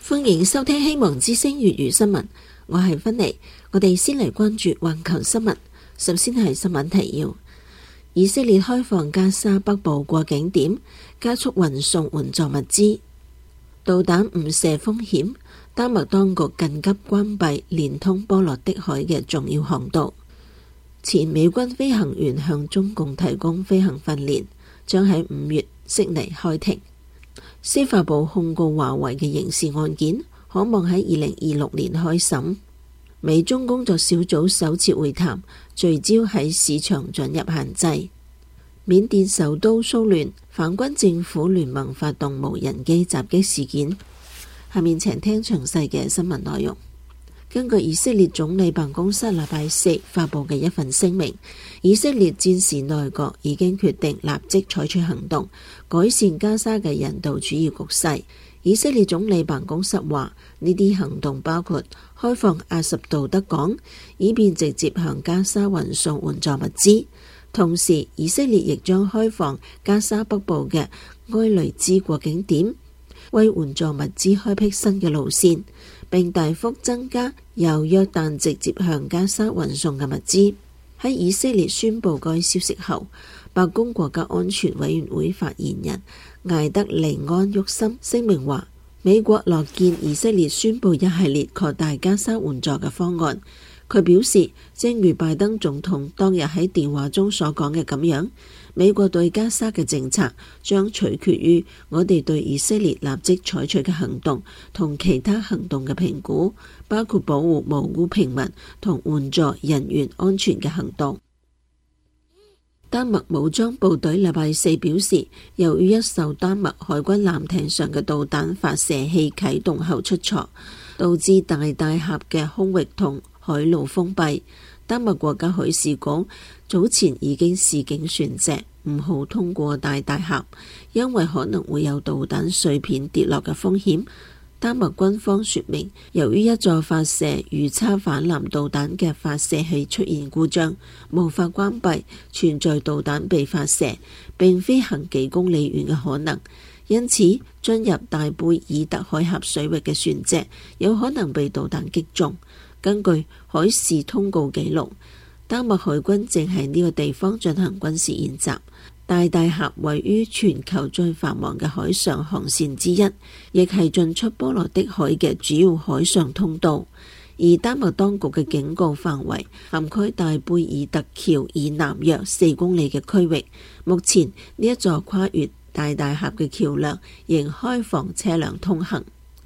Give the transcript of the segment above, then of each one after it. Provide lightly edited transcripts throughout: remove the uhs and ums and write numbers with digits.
歡迎收聽希望之聲粵語新聞，我係芬妮。我哋先嚟關注環球新聞。首先係新聞提要：以色列開放加沙北部過境點，加速運送援助物資。導彈誤射風險，丹麥當局緊急關閉連通波羅的海嘅重要航道。前美軍飛行員向中共提供飛行訓練，將喺5月悉尼開庭。司法部控告華為嘅刑事案件，可望喺2026年開審。美中工作小組首次會談，聚焦喺市場准入限制。緬甸首都騷亂，反軍政府聯盟發動無人機襲擊事件。下面請聽詳細嘅新聞內容。根據以色列總理辦公室禮拜4發佈嘅一份聲明，以色列戰時內閣已經決定立即採取行動，改善加沙嘅人道主義局勢。以色列總理辦公室話，呢啲行動包括開放亞什杜德港，以便直接向加沙運送援助物資。同時，以色列亦將開放加沙北部嘅埃雷茲過境點，為援助物資開闢新嘅路線，並大幅增加由約旦直接向加沙運送嘅物資。喺以色列宣布該消息後，白宮國家安全委員會發言人艾德尼安沃森聲明話，美國樂見以色列宣布一系列擴大加沙援助嘅方案。佢表示，正如拜登總統當日喺電話中所講嘅咁樣，美國對加沙嘅政策將取決於我哋對以色列立即採取嘅行動同其他行動嘅評估，包括保護無辜平民同援助人員安全嘅行動。丹麥武裝部隊禮拜4表示，由於一艘丹麥海軍艦艇上嘅導彈發射器啟動後出錯，導致大壩峽嘅空域同海路封閉。丹麥國家海事局早前已經示警船隻唔好通過大壩峽，因為可能會有導彈碎片跌落嘅風險。丹麥軍方說明，由於一座發射魚叉反艦導彈嘅發射器出現故障，無法關閉，存在導彈被發射並飛行幾公里遠嘅可能。因此，進入大貝爾特海峽水域嘅船隻有可能被導彈擊中。根據海事通告記錄，丹麥海軍正喺呢個地方進行軍事演習。大壩峽位於全球最繁忙嘅海上航線之一，亦係進出波羅的海嘅主要海上通道。而丹麥當局嘅警告範圍涵蓋大貝爾特橋以南約4公里嘅區域。目前呢一座跨越大壩峽嘅橋梁仍開放車輛通行。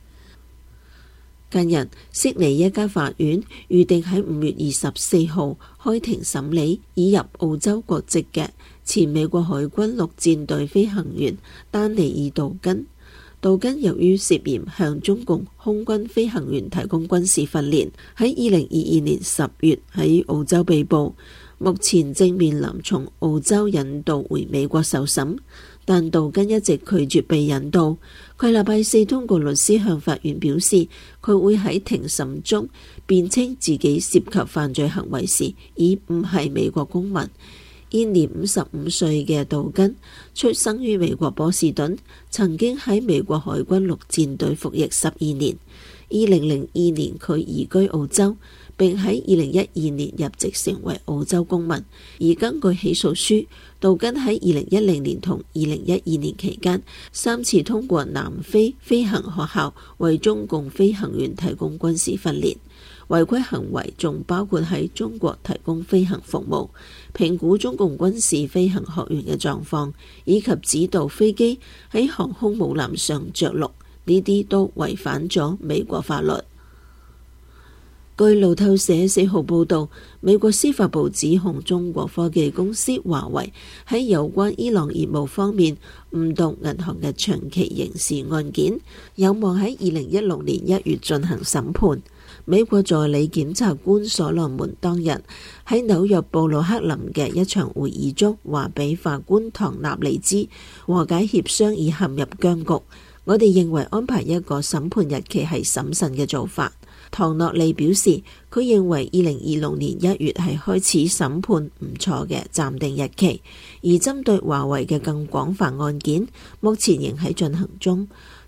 近日，悉尼一家法院預定喺5月24號開庭審理已入澳洲國籍嘅前美國海軍陸戰隊飛行員丹尼爾·杜根。杜根由於涉嫌向中共空軍飛行員提供軍事訓練，喺2022年10月喺澳洲被捕，目前正面臨從澳洲引渡回美國受審。但杜根一直拒絕被引渡。佢禮拜4通過律師向法院表示，佢會喺庭審中辯稱自己涉及犯罪行為時已唔係美國公民。現年55歲嘅杜根出生於美國波士頓，曾經喺美國海軍陸戰隊服役12年。2002年佢移居澳洲，並喺2012年入籍成為澳洲公民。而根據起訴書，杜根喺2010年同2012年期間3次通過南非飛行學校為中共飛行員提供軍事訓練。違規行為仲包括喺中國提供飛行服務、評估中共軍事飛行學員嘅狀況，以及指導飛機喺航空母艦上着陸。呢啲都違反咗美國法律。據路透社4號報道，美國司法部指控中國科技公司華為喺有關伊朗業務方面誤導銀行嘅長期刑事案件，有望喺2016年1月進行審判。美國助理檢察官所羅門當日喺紐約布魯克林嘅一場會議中話俾法官唐納利知，和解協商已陷入僵局。我哋認為安排一個審判日期係審慎嘅做法。唐諾利表示，佢認為2026年1月係開始審判唔錯嘅暫定日期，而針對華為嘅更廣泛案件，目前仍喺進行中。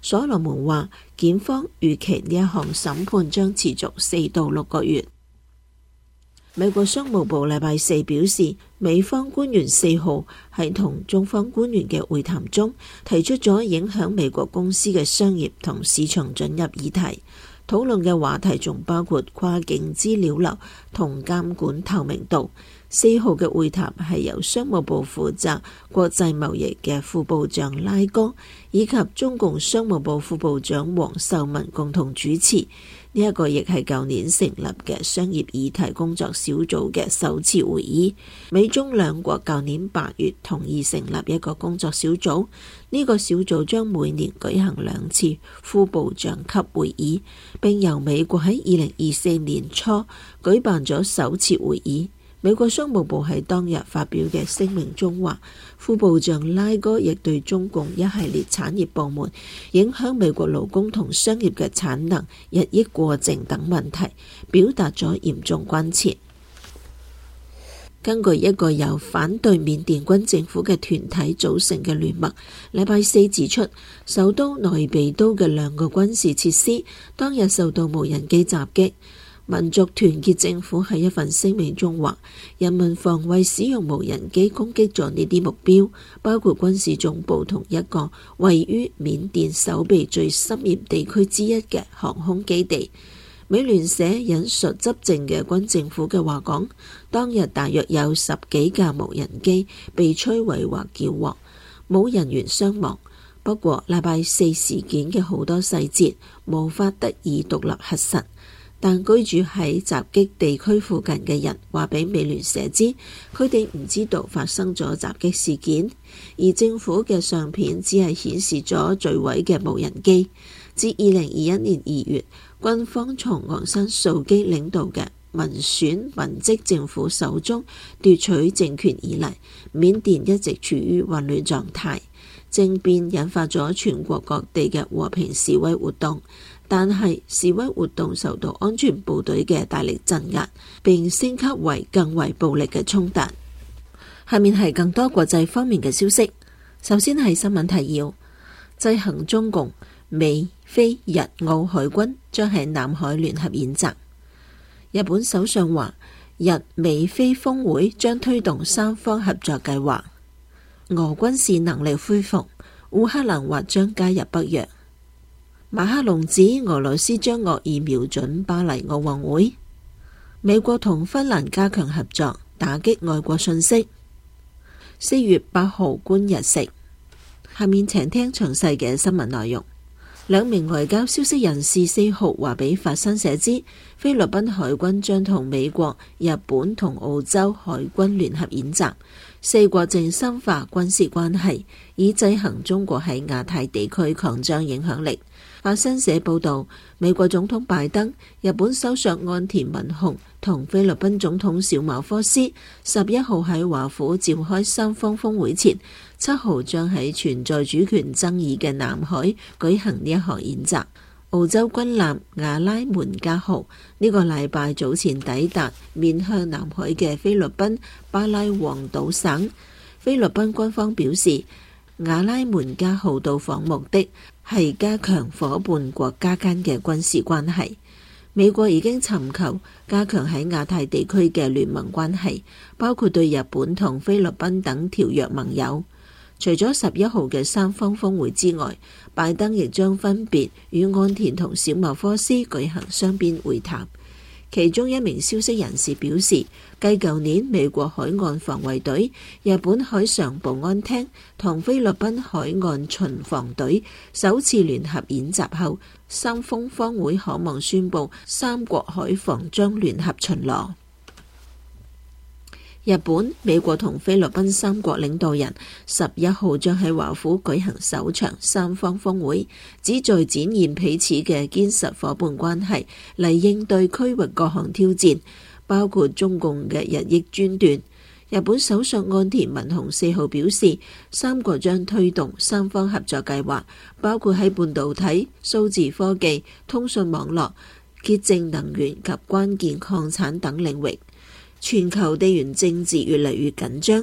所羅門話，檢方預期呢一項審判將持續4到6個月。美國商務部禮拜四表示，美方官員4號喺同中方官員嘅會談中，提出咗影響美國公司嘅商業同市場准入議題。討論嘅話題仲包括跨境資料流同監管透明度。4號嘅會談係由商務部負責國際貿易嘅副部長拉哥以及中共商務部副部長王受文共同主持。呢一個亦係舊年成立嘅商業議題工作小組嘅首次會議。美中兩國舊年8月同意成立一個工作小組，呢個小組將每年舉行2次副部長級會議，並由美國喺2024年初舉辦咗首次會議。美國商務部喺當日發表嘅聲明中話，副部長拉哥亦對中共一系列產業部門影響美國勞工同商業嘅產能日益過剩等問題表達咗嚴重關切。根據一個由反對緬甸軍政府嘅團體組成嘅聯盟，禮拜四指出，首都內比都嘅2個軍事設施當日受到無人機襲擊。民族團結政府喺一份聲明中話，人民防衛使用無人機攻擊咗呢啲目標，包括軍事總部同一個位於緬甸守備最森嚴地區之一嘅航空基地。美聯社引述執政嘅軍政府嘅話講，當日大約有10幾架無人機被摧毀或繳獲，冇人員傷亡。不過禮拜四事件嘅好多細節無法得以獨立核實。但居住喺襲擊地區附近嘅人話俾美聯社知，佢哋唔知道發生咗襲擊事件，而政府嘅相片只係顯示咗墜毀嘅無人機。自2021年2月，軍方從昂山素基領導嘅民選文職政府手中奪取政權以嚟，緬甸一直處於混亂狀態。政變引發咗全國各地嘅和平示威活動，但係示威活動受到安全部隊嘅大力鎮壓，並升級為更為暴力嘅衝突。下面係更多國際方面嘅消息。首先係新聞提要：制衡中共，美、菲、日、澳海軍將喺南海聯合演習。日本首相話，日美菲峰會將推動3方合作計劃。俄軍事能力恢復，烏克蘭或將加入北約。馬克龍指俄羅斯將惡意瞄準巴黎奧運會。美國同芬蘭加強合作，打擊外國信息。4月8號觀日食。下面請聽詳細嘅新聞內容。2名外交消息人士4號話俾法新社知，菲律賓海軍將同美國、日本同澳洲海軍聯合演習，4國正深化軍事關係，以制衡中國喺亞太地區擴張影響力。法新社報道，美國總統拜登、日本首相岸田文雄同菲律賓總統小馬科斯11號喺華府召開3方峰會前，7號將喺存在主權爭議嘅南海舉行呢一項演習。澳洲軍艦亞拉門加號呢個禮拜早前抵達面向南海嘅菲律賓巴拉望島省。菲律賓軍方表示，亞拉門加號到訪目的係加強夥伴國家間嘅軍事關係。美國已經尋求加強喺亞太地區嘅聯盟關係，包括對日本同菲律賓等條約盟友。除咗11號嘅3方峰會之外，拜登亦將分別與岸田同小馬科斯舉行雙邊會談。其中一名消息人士表示，繼舊年美國海岸防衛隊、日本海上保安廳同菲律賓海岸巡防隊首次聯合演習後，3方峰會可望宣布3國海防將聯合巡邏。日本、美國同菲律賓3國領導人11號將喺華府舉行首場3方峰會，旨在展現彼此嘅堅實夥伴關係，嚟應對區域各項挑戰，包括中共嘅日益專斷。日本首相岸田文雄4號表示，3國將推動3方合作計劃，包括喺半導體、數字科技、通訊網絡、潔淨能源及關鍵礦產等領域。全球地緣政治越嚟越緊張，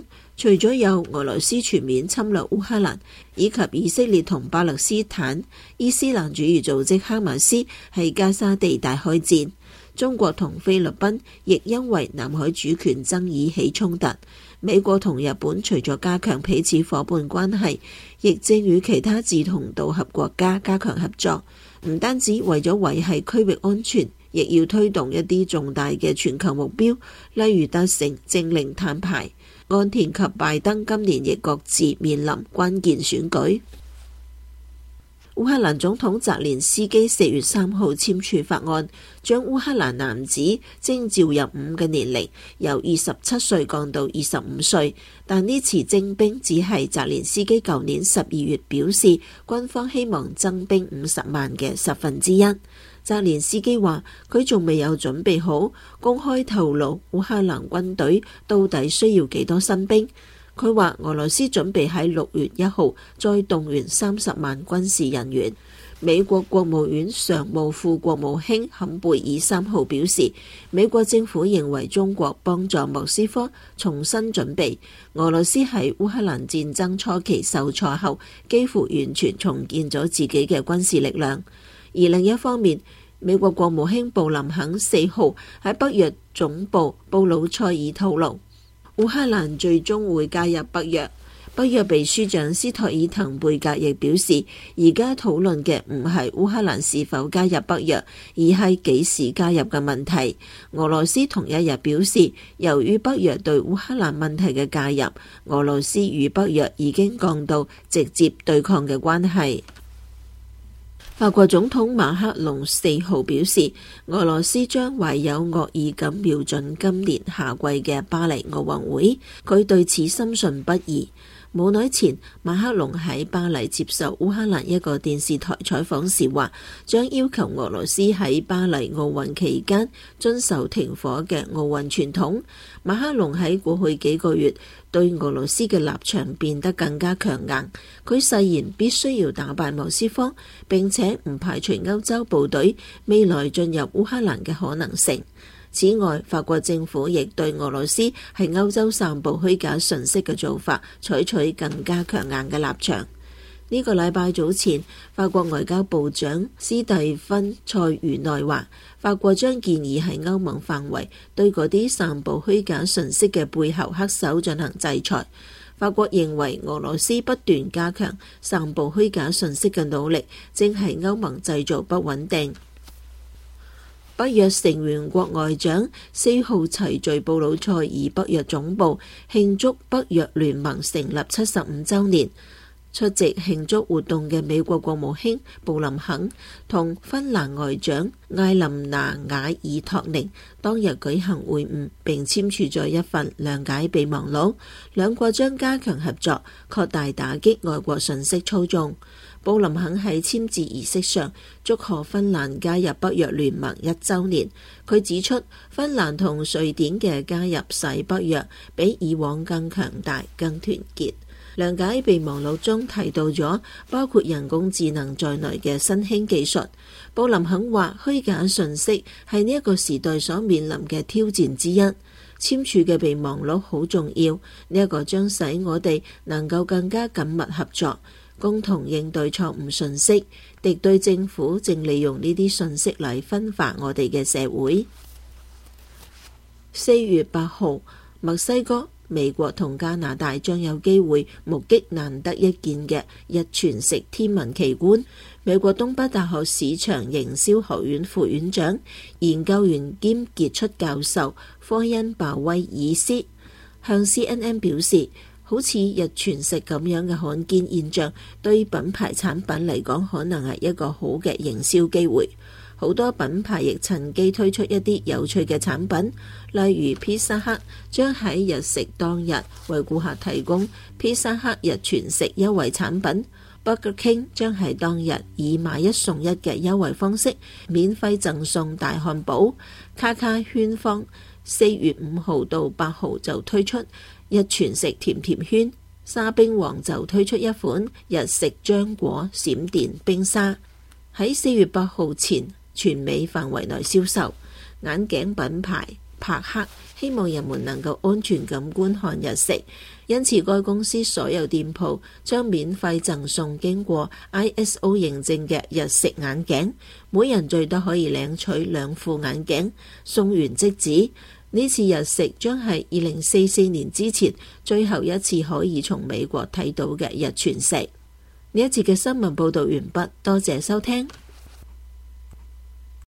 除咗有俄羅斯全面侵略烏克蘭，以及以色列同巴勒斯坦伊斯蘭主義組織哈馬斯喺加沙地帶開戰，中國同菲律賓亦因為南海主權爭議起衝突。美國同日本除咗加強彼此夥伴關係，亦正與其他志同道合國家加強合作，唔單止為咗維繫區域安全，亦要推動一啲重大嘅全球目標，例如達成淨零碳排。岸田及拜登今年亦各自面臨關鍵選舉。烏克蘭總統澤連斯基4月3號簽署法案，將烏克蘭男子徵召入伍嘅年齡由27歲降到25歲，但呢次徵兵只係澤連斯基舊年12月表示軍方希望增兵50萬嘅1/10。澤連斯基話佢仲未有準備好公開透露烏克蘭軍隊到底需要幾多新兵。佢話俄羅斯準備喺6月1號再動員30萬軍事人員。美國國務院常務副國務卿坎貝爾3號表示，美國政府認為中國幫助莫斯科重新準備。俄羅斯喺烏克蘭戰爭初期受挫後，幾乎完全重建咗自己嘅軍事力量。而另一方面，美國國務卿布林肯4號喺北約總部布魯塞爾透露，烏克蘭最終會加入北約。北約秘書長斯托爾滕貝格亦表示，而家討論嘅唔係烏克蘭是否加入北約，而係幾時加入嘅問題。俄羅斯同一日表示，由於北約對烏克蘭問題嘅介入，俄羅斯與北約已經降到直接對抗嘅關係。法國總統馬克龍4號表示，俄羅斯將懷有惡意咁瞄準今年夏季嘅巴黎奧運會，佢對此深信不疑。冇耐前，馬克龍喺巴黎接受烏克蘭一個電視台採訪時話，將要求俄羅斯喺巴黎奧運期間遵守停火嘅奧運傳統。馬克龍喺過去幾個月對俄羅斯嘅立場變得更加強硬，佢誓言必須要打敗莫斯科，並且唔排除歐洲部隊未來進入烏克蘭嘅可能性。此外，法國政府亦對俄羅斯喺歐洲散布虛假信息嘅做法採取更加強硬嘅立場。呢個禮拜早前，法國外交部長斯蒂芬塞茹內話，法國將建議喺歐盟範圍對嗰啲散布虛假信息嘅背後黑手進行制裁。法國認為俄羅斯不斷加強散布虛假信息嘅努力，正係歐盟製造不穩定。北約成員國外長4號齊聚布魯塞爾北約總部，慶祝北約聯盟成立75週年。出席慶祝活動嘅美國國務卿布林肯同芬蘭外長艾琳娜瓦爾托寧當日舉行會晤，並簽署咗一份諒解備忘錄。兩國將加強合作，擴大打擊外國信息操縱。布林肯喺簽字儀式上祝賀芬蘭加入北約聯盟1週年。佢指出，芬蘭同瑞典嘅加入使北約比以往更強大、更團結。諒解備忘錄中提到咗包括人工智能在內嘅新興技術。布林肯話，虛假信息係呢一個時代所面臨嘅挑戰之一。簽署嘅備忘錄好重要，呢一個將使我哋能夠更加緊密合作，共同應對錯誤信息。敵對政府正利用呢啲信息嚟分化我哋嘅社會。4月8號，墨西哥、美國同加拿大將有機會目擊難得一見嘅日全食天文奇觀。美國東北大學市場營銷學院副院長、研究員兼傑出教授科恩鮑威爾斯向 CNN 表示，好似日全食咁樣嘅罕見現象，對品牌產品嚟講可能係一個好嘅營銷機會。好多品牌亦趁機推出一啲有趣嘅產品，例如披薩克將喺日食當日為顧客提供披薩克日全食優惠產品。Burger King 將喺當日以買一送一嘅優惠方式免費贈送大漢堡。卡卡圈方4月5號到8號就推出日全食甜甜圈。沙冰王就推出一款日食漿果閃電冰沙，喺4月8號前全美範圍內銷售。眼鏡品牌帕克，希望人們能夠安全咁觀看日食。因此該公司所有店鋪將免費贈送經過 ISO 認證嘅日食眼鏡，每人最多可以領取2副眼鏡，送完即止。呢次日食將係2044年之前最後一次可以從美國睇到嘅日全食。呢一節嘅新聞報道完畢，多謝收聽。